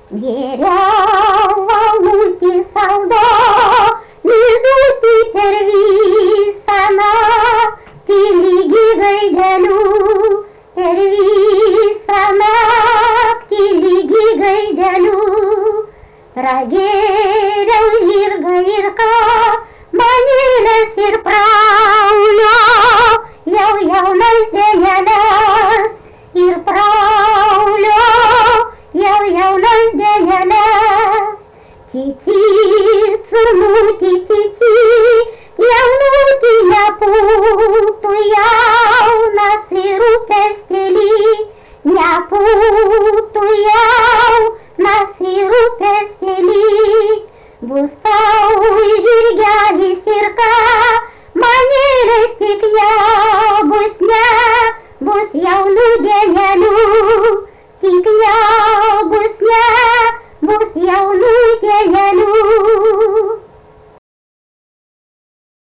Geriau valgyti saldo, liūdėti per visą naktį lygi gaidelių, per visą naktį lygi gaidelių. Pragėriau žirgą ir kamanėles ir praulio, jau jaunas dieneles ir praulio, jau jaunas dieneles. Cici, curnutį, cici, jaunutį nepultų jaunas ir rūpestelį nepultų.